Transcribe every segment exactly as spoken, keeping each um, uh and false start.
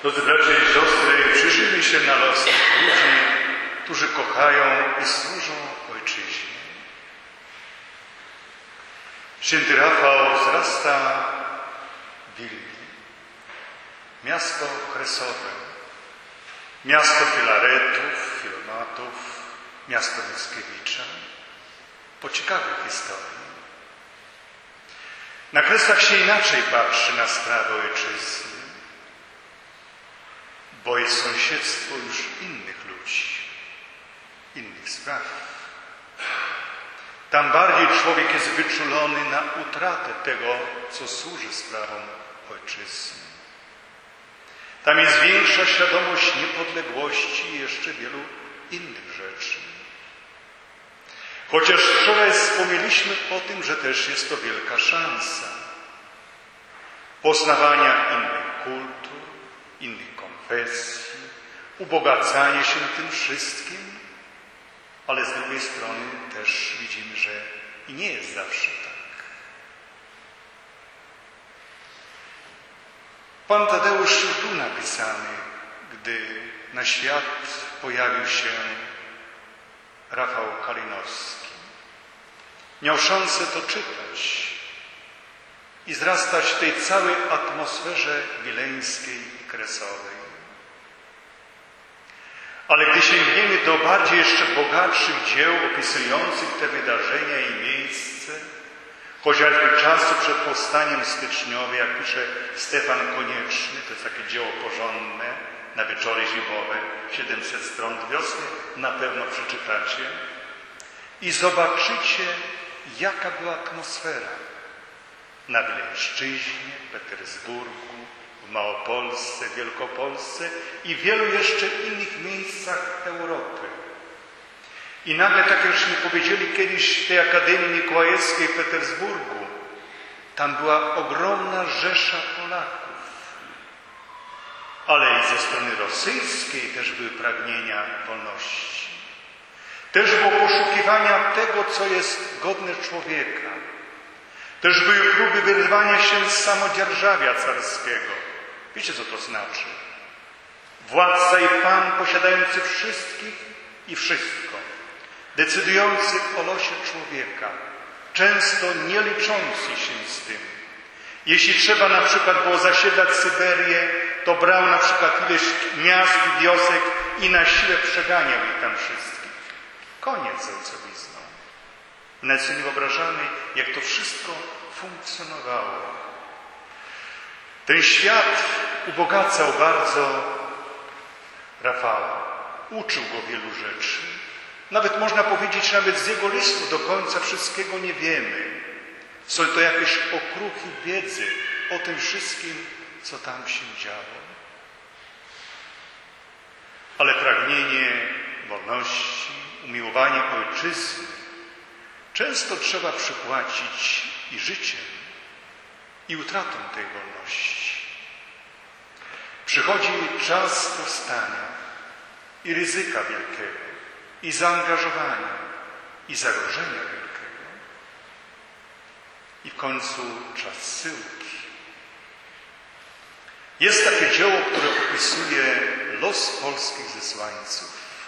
Drodzy bracia i siostry, przyjrzyjmy się na los tych ludzi, którzy kochają i służą Ojczyźnie. Święty Rafał wzrasta w Wilnie, miasto kresowe, miasto Filaretów, Filomatów, miasto Mickiewicza. Po ciekawej historii. Na Kresach się inaczej patrzy na sprawę ojczyzny, bo jest sąsiedztwo już innych ludzi, innych spraw. Tam bardziej człowiek jest wyczulony na utratę tego, co służy sprawom ojczyzny. Tam jest większa świadomość niepodległości i jeszcze wielu innych rzeczy. Chociaż wczoraj wspomnieliśmy o tym, że też jest to wielka szansa poznawania innych kultur, innych konfesji, ubogacania się tym wszystkim, ale z drugiej strony też widzimy, że i nie jest zawsze tak. Pan Tadeusz już był napisany, gdy na świat pojawił się Rafał Kalinowski. Miał szansę to czytać i zrastać w tej całej atmosferze wileńskiej i kresowej. Ale gdy sięgniemy do bardziej jeszcze bogatszych dzieł opisujących te wydarzenia i miejsce, chociażby czasu przed powstaniem styczniowym, jak pisze Stefan Konieczny, to jest takie dzieło porządne, na wieczory zimowe, siedemset stron wiosny, na pewno przeczytacie i zobaczycie, jaka była atmosfera na Wileńszczyźnie, Petersburgu, w Małopolsce, Wielkopolsce i wielu jeszcze innych miejscach Europy. I nagle, tak jak żeśmy powiedzieli kiedyś w tej Akademii Mikołajewskiej w Petersburgu, tam była ogromna rzesza Polaków. Ale i ze strony rosyjskiej też były pragnienia wolności. Też było poszukiwania tego, co jest godne człowieka. Też były próby wyrwania się z samodzierżawia carskiego. Wiecie, co to znaczy? Władca i pan posiadający wszystkich i wszystko. Decydujący o losie człowieka. Często nie liczący się z tym. Jeśli trzeba na przykład było zasiedlać Syberię, to brał na przykład ileś miast i wiosek i na siłę przeganiał ich tam wszystkich. Koniec z ojcowizną. Nawet sobie nie wyobrażamy, jak to wszystko funkcjonowało. Ten świat ubogacał bardzo Rafała. Uczył go wielu rzeczy. Nawet można powiedzieć, że nawet z jego listu do końca wszystkiego nie wiemy. Są to jakieś okruchy wiedzy o tym wszystkim, co tam się działo. Ale pragnienie wolności, umiłowanie ojczyzny często trzeba przypłacić i życiem, i utratą tej wolności. Przychodzi czas powstania i ryzyka wielkiego, i zaangażowania, i zagrożenia wielkiego. I w końcu czas zsyłki. Jest takie dzieło, które opisuje los polskich zesłańców.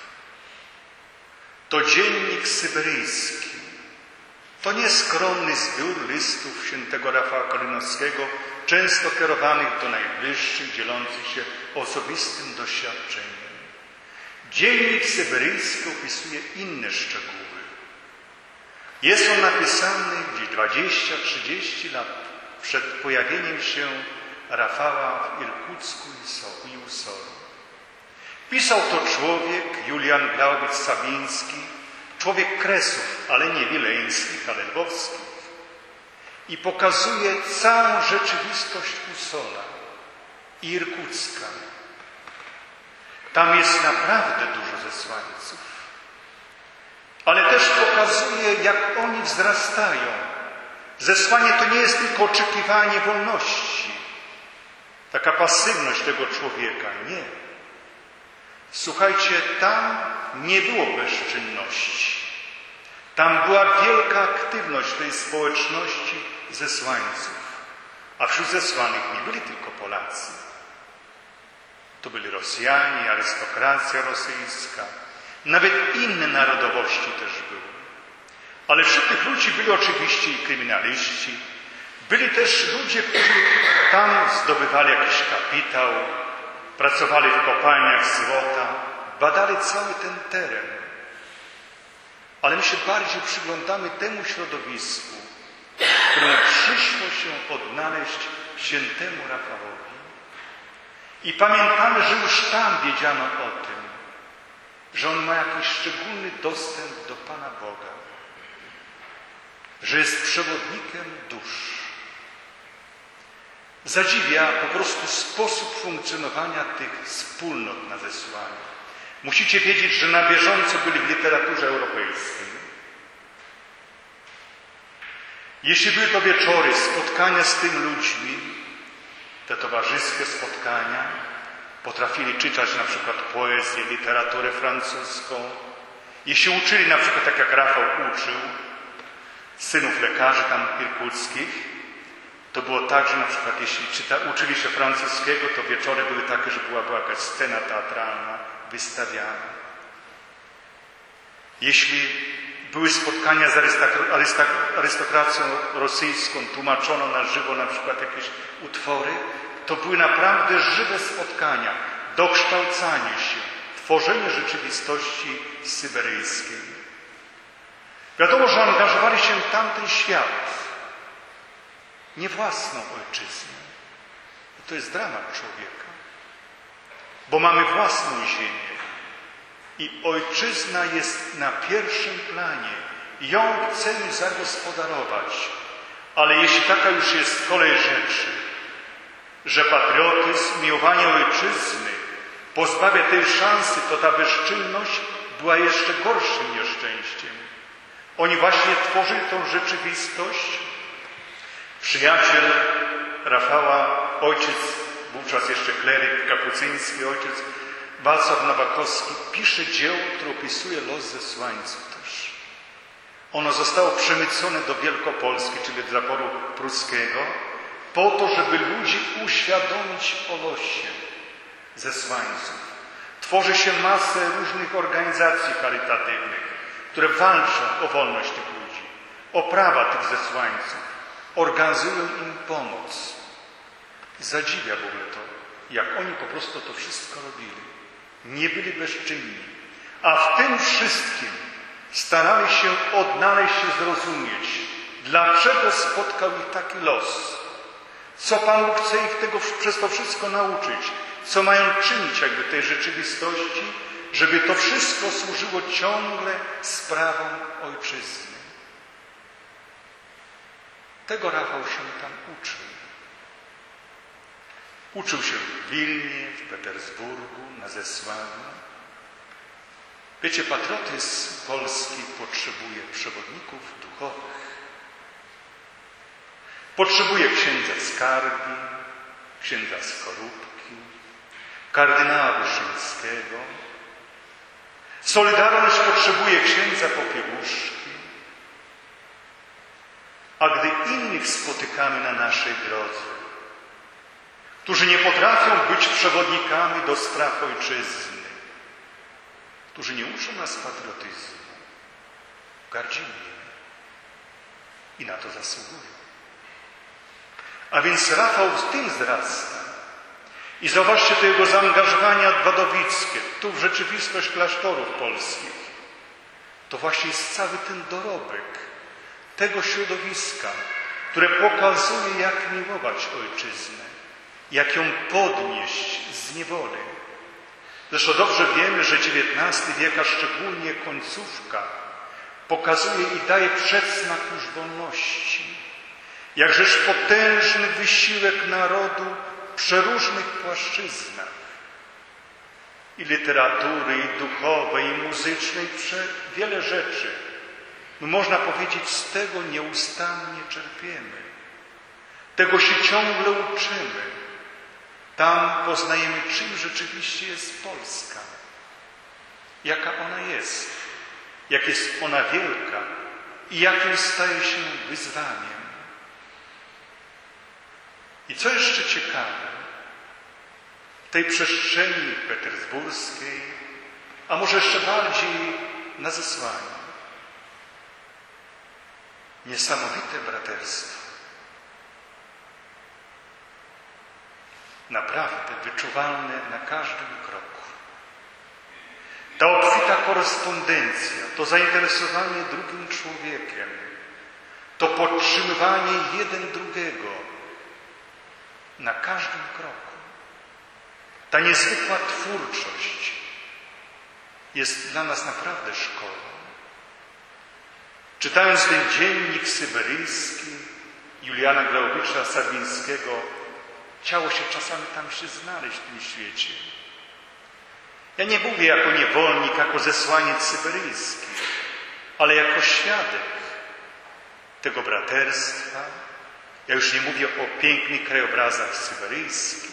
To dziennik syberyjski. To nie skromny zbiór listów świętego Rafała Kalinowskiego, często kierowanych do najbliższych, dzielących się osobistym doświadczeniem. Dziennik syberyjski opisuje inne szczegóły. Jest on napisany gdzieś dwadzieścia trzydzieści lat przed pojawieniem się Rafała w Irkucku i Usoru. Pisał to człowiek, Julian Glaubitz-Sabiński, człowiek Kresów, ale nie wileńskich, ale lwowskich. I pokazuje całą rzeczywistość Usola i Irkucka. Tam jest naprawdę dużo zesłańców. Ale też pokazuje, jak oni wzrastają. Zesłanie to nie jest tylko oczekiwanie wolności. Taka pasywność tego człowieka. Nie. Słuchajcie, tam nie było bezczynności. Tam była wielka aktywność tej społeczności zesłańców. A wśród zesłanych nie byli tylko Polacy. To byli Rosjanie, arystokracja rosyjska, nawet inne narodowości też były. Ale wśród tych ludzi byli oczywiście i kryminaliści, byli też ludzie, którzy tam zdobywali jakiś kapitał, pracowali w kopalniach złota, badali cały ten teren. Ale my się bardziej przyglądamy temu środowisku, któremu przyszło się odnaleźć świętemu Rafałowi. I pamiętamy, że już tam wiedziano o tym, że on ma jakiś szczególny dostęp do Pana Boga, że jest przewodnikiem dusz. Zadziwia po prostu sposób funkcjonowania tych wspólnot na zesłaniu. Musicie wiedzieć, że na bieżąco byli w literaturze europejskiej. Jeśli były to wieczory, spotkania z tymi ludźmi, te towarzyskie spotkania, potrafili czytać na przykład poezję, literaturę francuską. Jeśli uczyli na przykład tak jak Rafał uczył, synów lekarzy tam irkuckich, to było tak, że na przykład jeśli czyta, uczyli się francuskiego, to wieczory były takie, że była, była jakaś scena teatralna wystawiana. Jeśli były spotkania z arystokracją rosyjską, tłumaczono na żywo na przykład jakieś utwory, to były naprawdę żywe spotkania, dokształcanie się, tworzenie rzeczywistości syberyjskiej. Wiadomo, że angażowali się w tamten świat, nie własną ojczyznę. To jest dramat człowieka, bo mamy własną ziemię i ojczyzna jest na pierwszym planie. Ją chcemy zagospodarować, ale jeśli taka już jest kolej rzeczy, że patriotyzm, miłowanie ojczyzny pozbawia tej szansy, to ta bezczynność była jeszcze gorszym nieszczęściem. Oni właśnie tworzyli tą rzeczywistość. Przyjaciel Rafała, ojciec, wówczas jeszcze kleryk kapucyński, ojciec Wacław Nowakowski, pisze dzieło, które opisuje los zesłańców też. Ono zostało przemycone do Wielkopolski, czyli do zaboru pruskiego, po to, żeby ludzi uświadomić o losie zesłańców. Tworzy się masę różnych organizacji charytatywnych, które walczą o wolność tych ludzi, o prawa tych zesłańców, organizują im pomoc. Zadziwia w ogóle to, jak oni po prostu to wszystko robili. Nie byli bezczynni, a w tym wszystkim starali się odnaleźć i zrozumieć, dlaczego spotkał ich taki los. Co Pan Bóg chce ich tego, przez to wszystko nauczyć, co mają czynić jakby tej rzeczywistości, żeby to wszystko służyło ciągle sprawom ojczyzny. Tego Rafał się tam uczył. Uczył się w Wilnie, w Petersburgu, na zesłaniu. Wiecie, patriotyzm polski potrzebuje przewodników duchowych. Potrzebuje księdza Skargi, księdza Skorupki, kardynała Wyszyńskiego. Solidarność potrzebuje księdza Popiełuszki. A gdy innych spotykamy na naszej drodze, którzy nie potrafią być przewodnikami do spraw ojczyzny, którzy nie uczą nas patriotyzmu, gardzimy nimi i na to zasługują. A więc Rafał w tym wzrasta. I zobaczcie to jego zaangażowanie adwadowickie, tu w rzeczywistość klasztorów polskich. To właśnie jest cały ten dorobek tego środowiska, które pokazuje, jak miłować ojczyznę, jak ją podnieść z niewoli. Zresztą dobrze wiemy, że dziewiętnasty wiek, a szczególnie końcówka, pokazuje i daje przedsmak już wolności. Jakżeż potężny wysiłek narodu w przeróżnych płaszczyznach i literatury, i duchowej, i muzycznej, wiele rzeczy. No można powiedzieć, z tego nieustannie czerpiemy. Tego się ciągle uczymy. Tam poznajemy, czym rzeczywiście jest Polska. Jaka ona jest. Jak jest ona wielka i jakim staje się wyzwaniem. I co jeszcze ciekawe, tej przestrzeni petersburskiej, a może jeszcze bardziej na zesłaniu. Niesamowite braterstwo. Naprawdę wyczuwalne na każdym kroku. Ta obfita korespondencja, to zainteresowanie drugim człowiekiem, to podtrzymywanie jeden drugiego na każdym kroku. Ta niezwykła twórczość jest dla nas naprawdę szkołą. Czytając ten dziennik syberyjski Juliana Glaubicza Sarbińskiego, chciało się czasami tam się znaleźć w tym świecie. Ja nie mówię jako niewolnik, jako zesłaniec syberyjski, ale jako świadek tego braterstwa. Ja już nie mówię o pięknych krajobrazach syberyjskich.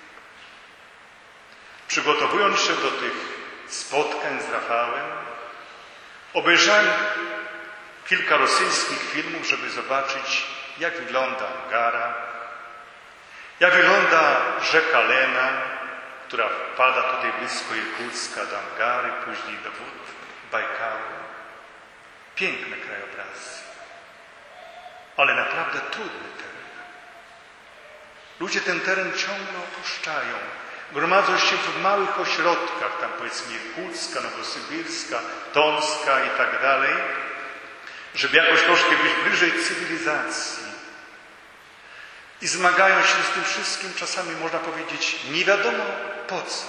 Przygotowując się do tych spotkań z Rafałem, obejrzałem kilka rosyjskich filmów, żeby zobaczyć, jak wygląda Angara, jak wygląda rzeka Lena, która wpada tutaj blisko Irkucka do Angary, później do wód Bajkału. Piękne krajobrazy, ale naprawdę trudny teren. Ludzie ten teren ciągle opuszczają. Gromadzą się w małych ośrodkach, tam powiedzmy Irkucka, Nowosybirska, Tomska i tak dalej, żeby jakoś troszkę być bliżej cywilizacji. I zmagają się z tym wszystkim, czasami można powiedzieć, nie wiadomo po co.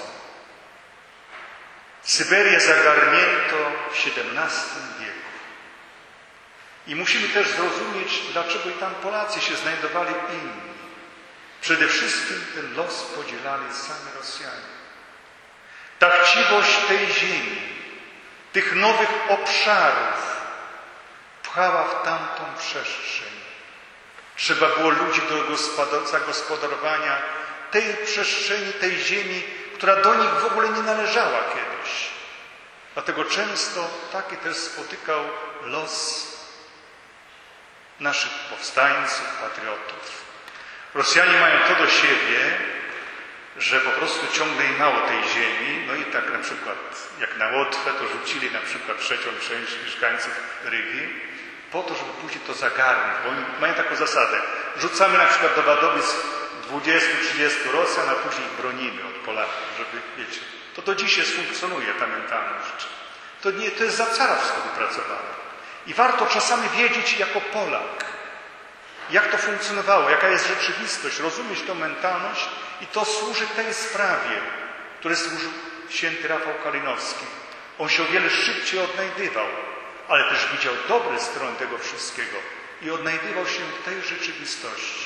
Syberię zagarnięto w siedemnastym wieku. I musimy też zrozumieć, dlaczego i tam Polacy się znajdowali inni. Przede wszystkim ten los podzielali sami Rosjanie. Ta chciwość tej ziemi, tych nowych obszarów pchała w tamtą przestrzeń. Trzeba było ludzi do zagospodarowania tej przestrzeni, tej ziemi, która do nich w ogóle nie należała kiedyś. Dlatego często taki też spotykał los naszych powstańców, patriotów. Rosjanie mają to do siebie, że po prostu ciągle im mało tej ziemi, no i tak na przykład jak na Łotwę, to rzucili na przykład trzecią część mieszkańców Rygi, po to, żeby później to zagarnąć, bo oni mają taką zasadę. Rzucamy na przykład do Wadowic dwudziestu trzydziestu Rosjan, a później ich bronimy od Polaków, żeby, wiecie, to do dzisiaj funkcjonuje ta mentalność. To, nie, to jest za cara wszystko wypracowane. I warto czasami wiedzieć jako Polak, jak to funkcjonowało, jaka jest rzeczywistość, rozumieć tę mentalność i to służy tej sprawie, której służył święty Rafał Kalinowski. On się o wiele szybciej odnajdywał, ale też widział dobre strony tego wszystkiego i odnajdywał się w tej rzeczywistości.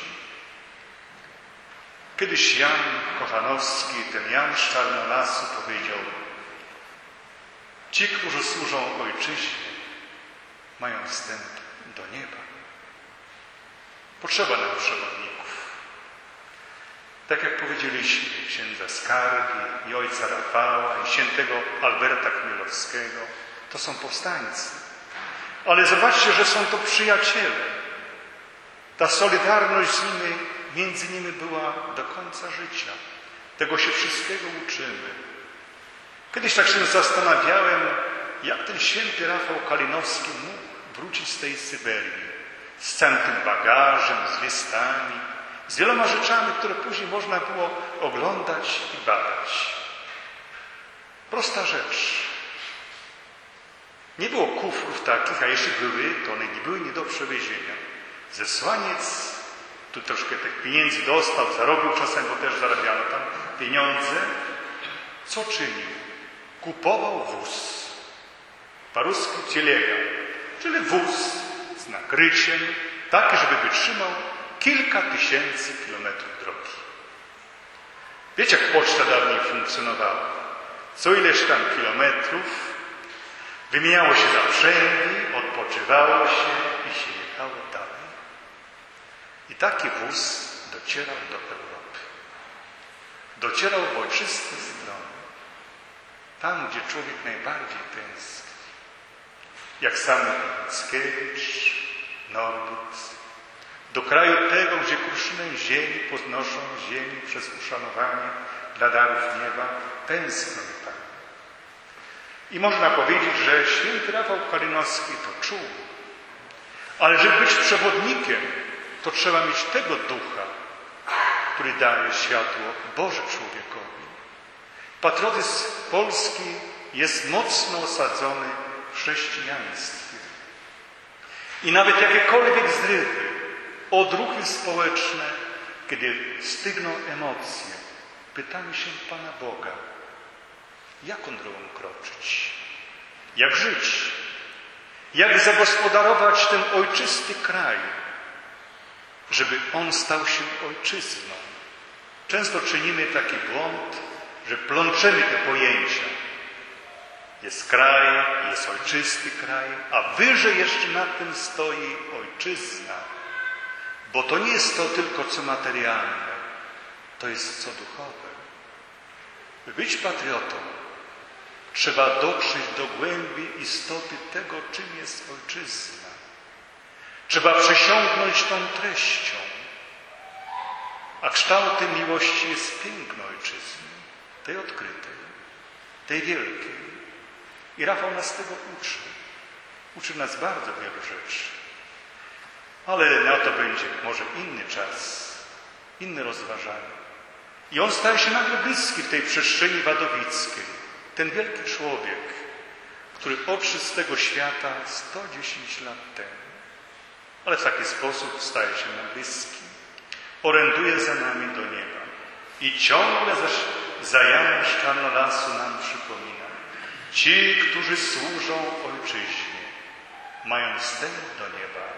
Kiedyś Jan Kochanowski, ten Jan z Czarnolasu powiedział: ci, którzy służą ojczyźnie, mają wstęp do nieba. Potrzeba nam przewodników. Tak jak powiedzieliśmy, księdza Skargi i ojca Rafała i świętego Alberta Chmielowskiego, to są powstańcy. Ale zobaczcie, że są to przyjaciele. Ta solidarność z nimi, między nimi była do końca życia. Tego się wszystkiego uczymy. Kiedyś tak się zastanawiałem, jak ten święty Rafał Kalinowski mógł wrócić z tej Syberii. Z całym tym bagażem, z listami, z wieloma rzeczami, które później można było oglądać i badać. Prosta rzecz. Nie było kufrów takich, a jeśli były, to one nie były nie do przewiezienia. Zesłaniec tu troszkę tych pieniędzy dostał, zarobił czasem, bo też zarabiano tam pieniądze. Co czynił? Kupował wóz. Po-ruski telega, czyli wóz z nakryciem, taki, żeby wytrzymał kilka tysięcy kilometrów drogi. Wiecie, jak poczta dawniej funkcjonowała? Co ileś tam kilometrów wymieniało się zaprzęgi, odpoczywało się i się jechało dalej. I taki wóz docierał do Europy. Docierał w ojczyste strony. Tam, gdzie człowiek najbardziej tęskni. Jak sam Mickiewicz, Norwid, do kraju tego, gdzie kruszynę ziemi podnoszą ziemi przez uszanowanie dla darów nieba, tęskno Pan. I można powiedzieć, że święty Rafał Kalinowski to czuł. Ale żeby być przewodnikiem, to trzeba mieć tego ducha, który daje światło Boże człowiekowi. Patriotyzm polski jest mocno osadzony w chrześcijaństwie. I nawet jakiekolwiek zrywy, odruchy społeczne, kiedy stygną emocje, pytamy się Pana Boga, jaką drogą kroczyć, jak żyć, jak zagospodarować ten ojczysty kraj, żeby on stał się ojczyzną. Często czynimy taki błąd, że plączemy te pojęcia. Jest kraj, jest ojczysty kraj, a wyżej jeszcze nad tym stoi ojczyzna. Bo to nie jest to tylko co materialne, to jest co duchowe. By być patriotą, trzeba dotrzeć do głębi istoty tego, czym jest ojczyzna. Trzeba przesiąknąć tą treścią. A kształtem miłości jest piękno ojczyzny, tej odkrytej, tej wielkiej. I Rafał nas tego uczy. Uczy nas bardzo wielu rzeczy. Ale na to będzie może inny czas, inne rozważanie. I on staje się nagle bliski w tej przestrzeni wadowickiej. Ten wielki człowiek, który odszedł z tego świata sto dziesięć lat temu. Ale w taki sposób staje się nam bliski. Oręduje za nami do nieba. I ciągle zaś za Janem z Czarnolasu nam przypomina. Ci, którzy służą ojczyźnie, mają wstęp do nieba